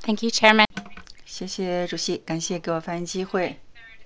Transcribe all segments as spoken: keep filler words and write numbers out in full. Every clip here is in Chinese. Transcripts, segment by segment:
Thank you, Chairman. 谢谢主席，感谢给我发言机会。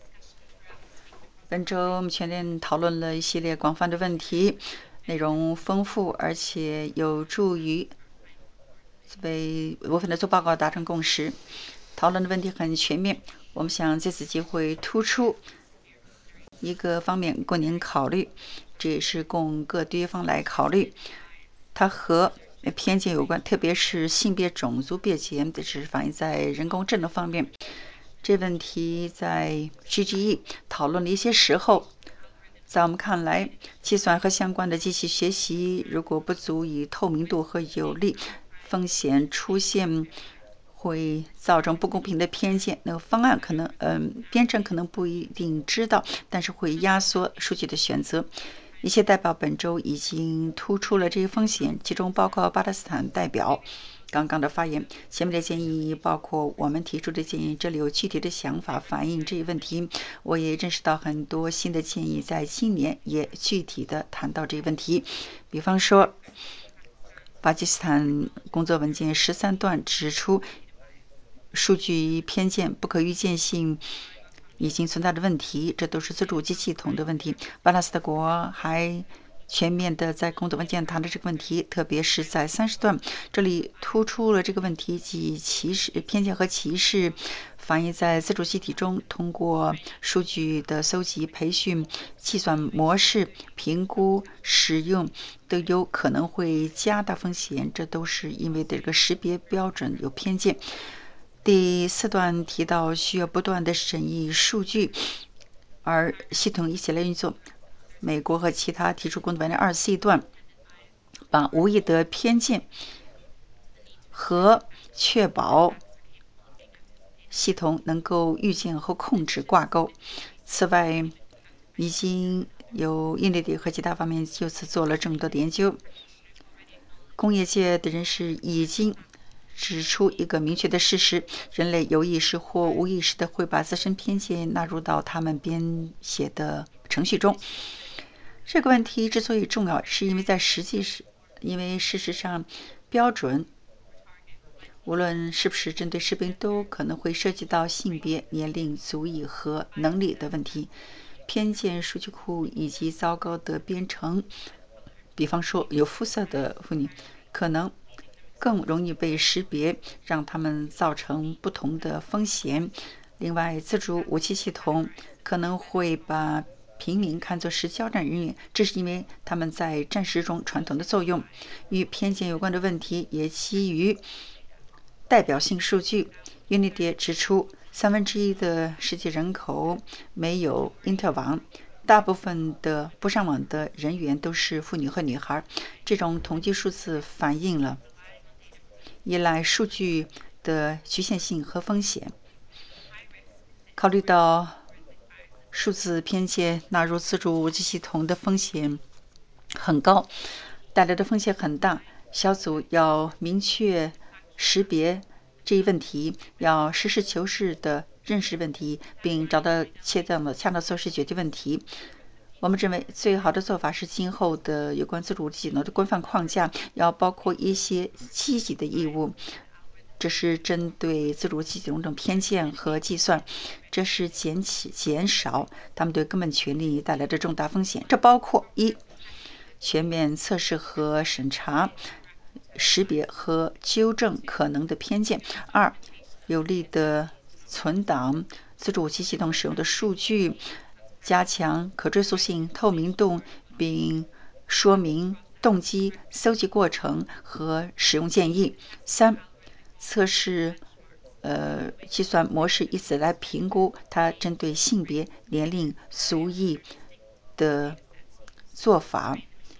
本周我们全面讨论了一系列广泛的问题，内容丰富，而且有助于为部分的做报告达成共识。讨论的问题很全面，我们想这次机会突出一个方面供您考虑，这也是供各地方来考虑。它和偏见有关，特别是性别、种族偏见，这是反映在人工智能方面。这问题在 G G E 讨论的一些时候，在我们看来，计算和相关的机器学习如果不足以透明度和有利，风险出现会造成不公平的偏见。那个方案可能，嗯，编程可能不一定知道，但是会压缩数据的选择。一些代表本周已经突出了这些风险，其中包括巴勒斯坦代表刚刚的发言。前面的建议包括我们提出的建议，这里有具体的想法反映这一问题。我也认识到很多新的建议在今年也具体的谈到这一问题，比方说巴基斯坦工作文件十三段指出，数据偏见、不可预见性已经存在的问题，这都是自主机系统的问题。巴勒斯坦国还全面的在工作文件谈的这个问题，特别是在三十段，这里突出了这个问题，即歧视、偏见和歧视反映在自主系体中，通过数据的搜集、培训、计算模式、评估、使用，都有可能会加大风险。这都是因为这个识别标准有偏见。第四段提到需要不断的审议数据，而系统一起来运作。美国和其他提出工作文件二 C 段，把无意的偏见和确保系统能够预见和控制挂钩。此外，已经有印度和其他方面就此做了这么多的研究。工业界的人士已经指出一个明确的事实：人类有意识或无意识的会把自身偏见纳入到他们编写的程序中。这个问题之所以重要，是因为在实际是，因为事实上，标准无论是不是针对士兵，都可能会涉及到性别、年龄、族裔和能力的问题。偏见数据库以及糟糕的编程，比方说有肤色的妇女，可能更容易被识别，让他们造成不同的风险。另外，自主武器系统可能会把平民看作是交战人员，这是因为他们在战时中传统的作用。与偏见有关的问题也基于代表性数据。Unity 指出，三分之一的世界人口没有因特网，大部分的不上网的人员都是妇女和女孩。这种统计数字反映了依赖数据的局限性和风险。考虑到数字偏见纳入自主武器系统的风险很高，带来的风险很大。小组要明确识别这一问题，要实事求是地认识问题，并找到恰当的恰当措施解决问题。我们认为最好的做法是今后的有关自主技能的规范框架要包括一些积极的义务，这是针对自主技能这种偏见和计算，这是减起减少他们对根本权利带来的重大风险。这包括一、全面测试和审查，识别和纠正可能的偏见；二、有力的存档自主武器系统使用的数据，加强可追溯性、透明度，并说明动机、搜集过程和使用建议；三、测试呃计算模式，以此来评估它针对性别、年龄、族裔的做法。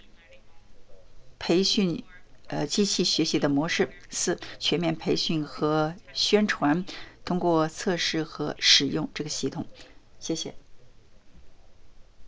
培训呃机器学习的模式。四、全面培训和宣传，通过测试和使用这个系统。谢谢。